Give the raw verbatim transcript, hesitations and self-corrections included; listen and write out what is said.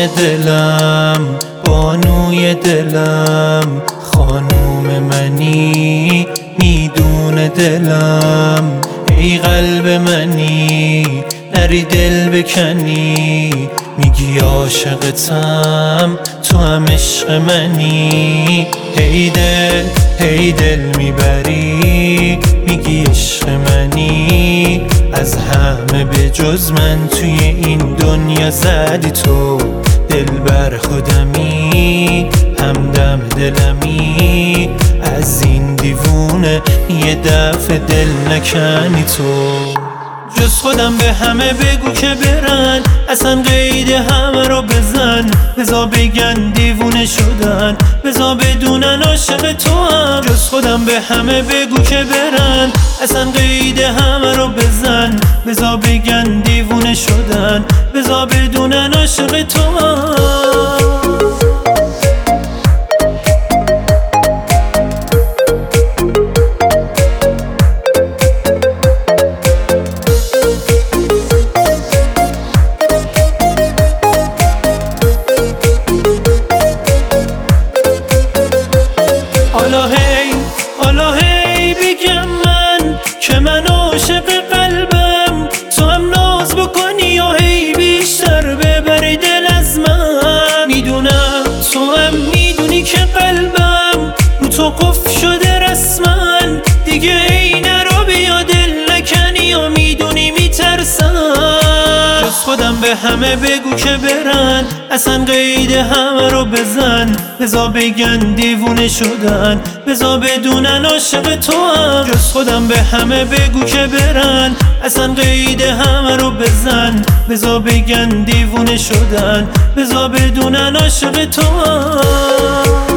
بانوی دلم، بانوی دلم، خانوم منی میدون دلم. ای قلب منی نری دل بکنی، میگی عاشقتم تو هم عشق منی. هی دل هی دل میبری، میگی عشق منی. از همه به جز من توی این دنیا زدی تو، دل بر خودمی همدم دلمی. از این دیوونه یه دفعه دل نکنی تو. جز خودم به همه بگو که برن، اصلا قید همه رو بزن. بزا بگن دیوونه شدن، بزا بدونن عاشق تو هم. جز خودم به همه بگو که برن، اصلا قید همه رو بزن. بزا بگن دیوونه شدن، بزا بدونن عاشق تو هم. حالا هی حالا هی بگم من که من عاشق قلبم. تو هم ناز بکنی یا هی بیشتر ببری دل از من. میدونم تو هم میدونی که قلبم رو تو قفل شده رسما. دیگه ای نرو بیا دل نکنی یا میدونی میترسم. جز خودم به همه بگو که برن، اصلا قید همه رو بزن. بزا بگن دیوونه شدن، بزا بدونن عاشق تو هم. جز خودم به همه بگو که برن، اصلا قید همه رو بزن. بزا بگن دیوونه شدن، بزا بدونن عاشق تو هم.